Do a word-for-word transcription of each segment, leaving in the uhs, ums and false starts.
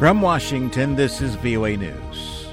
From Washington, this is V O A News.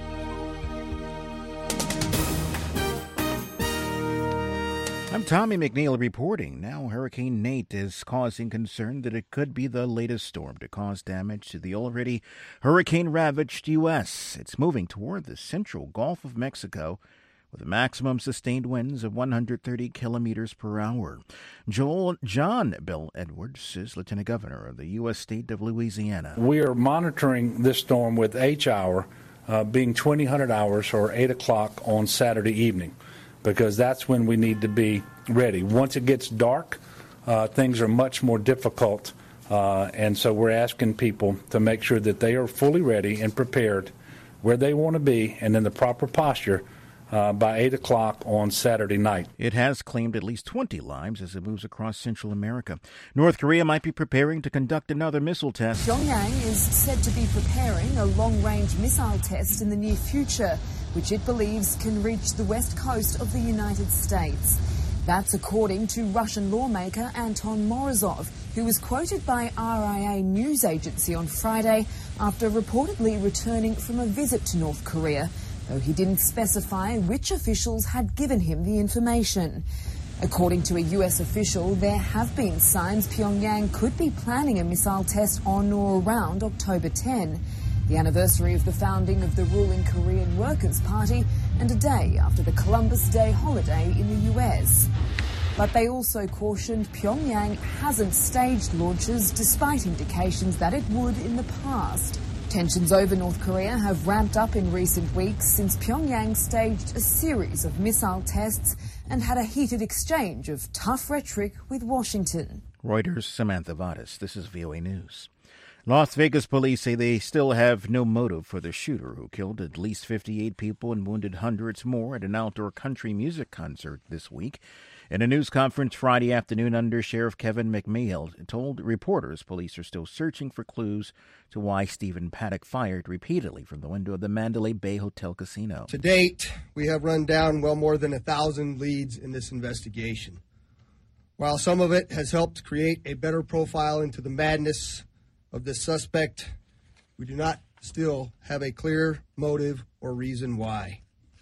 I'm Tommy McNeil reporting. Now, Hurricane Nate is causing concern that it could be the latest storm to cause damage to the already hurricane-ravaged U S. It's moving toward the central Gulf of Mexico with maximum sustained winds of one hundred thirty kilometers per hour. Joel John Bill Edwards is Lieutenant Governor of the U S state of Louisiana. We are monitoring this storm with H hour uh, being twenty hundred hours or eight o'clock on Saturday evening, because that's when we need to be ready. Once it gets dark, uh, things are much more difficult, uh, and so we're asking people to make sure that they are fully ready and prepared where they want to be and in the proper posture Uh, by eight o'clock on Saturday night. It has claimed at least twenty lives as it moves across Central America. North Korea might be preparing to conduct another missile test. Pyongyang is said to be preparing a long-range missile test in the near future, which it believes can reach the west coast of the United States. That's according to Russian lawmaker Anton Morozov, who was quoted by R I A news agency on Friday after reportedly returning from a visit to North Korea, though he didn't specify which officials had given him the information. According to a U S official, there have been signs Pyongyang could be planning a missile test on or around October tenth, the anniversary of the founding of the ruling Korean Workers' Party and a day after the Columbus Day holiday in the U S. But they also cautioned Pyongyang hasn't staged launches despite indications that it would in the past. Tensions over North Korea have ramped up in recent weeks since Pyongyang staged a series of missile tests and had a heated exchange of tough rhetoric with Washington. Reuters' Samantha Vadas. This is V O A News. Las Vegas police say they still have no motive for the shooter who killed at least fifty-eight people and wounded hundreds more at an outdoor country music concert this week. In a news conference Friday afternoon, Under Sheriff Kevin McMail told reporters police are still searching for clues to why Stephen Paddock fired repeatedly from the window of the Mandalay Bay Hotel Casino. To date, we have run down well more than a thousand leads in this investigation. While some of it has helped create a better profile into the madness of this suspect, we do not still have a clear motive or reason why.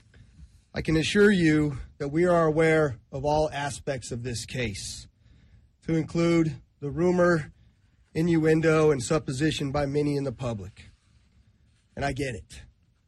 I can assure you that we are aware of all aspects of this case, to include the rumor, innuendo, and supposition by many in the public. And I get it.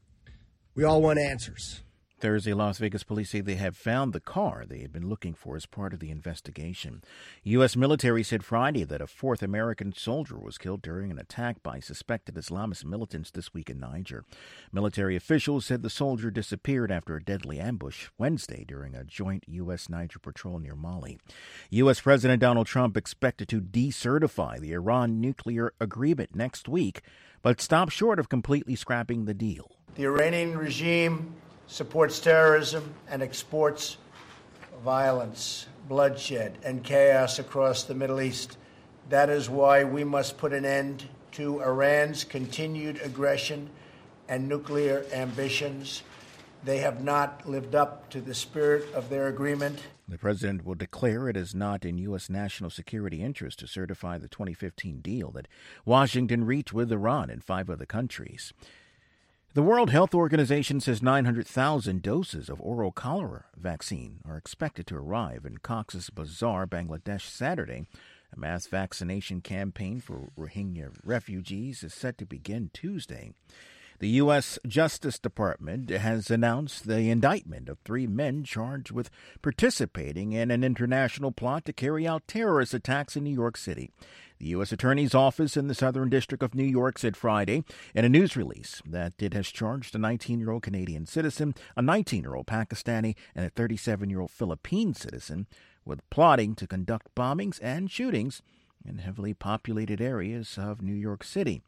We all want answers. Thursday, Las Vegas police say they have found the car they had been looking for as part of the investigation. U S military said Friday that a fourth American soldier was killed during an attack by suspected Islamist militants this week in Niger. Military officials said the soldier disappeared after a deadly ambush Wednesday during a joint U S Niger patrol near Mali. U S President Donald Trump expected to decertify the Iran nuclear agreement next week, but stopped short of completely scrapping the deal. The Iranian regime supports terrorism and exports violence, bloodshed, and chaos across the Middle East. That is why we must put an end to Iran's continued aggression and nuclear ambitions. They have not lived up to the spirit of their agreement. The president will declare it is not in U S national security interest to certify the twenty fifteen deal that Washington reached with Iran and five other countries. The World Health Organization says nine hundred thousand doses of oral cholera vaccine are expected to arrive in Cox's Bazar, Bangladesh, Saturday. A mass vaccination campaign for Rohingya refugees is set to begin Tuesday. The U S Justice Department has announced the indictment of three men charged with participating in an international plot to carry out terrorist attacks in New York City. The U S Attorney's Office in the Southern District of New York said Friday in a news release that it has charged a nineteen-year-old Canadian citizen, a nineteen-year-old Pakistani, and a thirty-seven-year-old Philippine citizen with plotting to conduct bombings and shootings in heavily populated areas of New York City.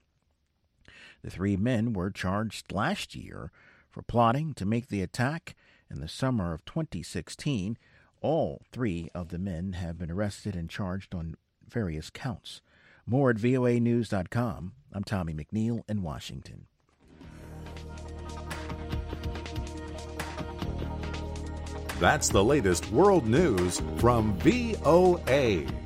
The three men were charged last year for plotting to make the attack in the summer of twenty sixteen. All three of the men have been arrested and charged on various counts. More at V O A news dot com. I'm Tommy McNeil in Washington. That's the latest world news from V O A.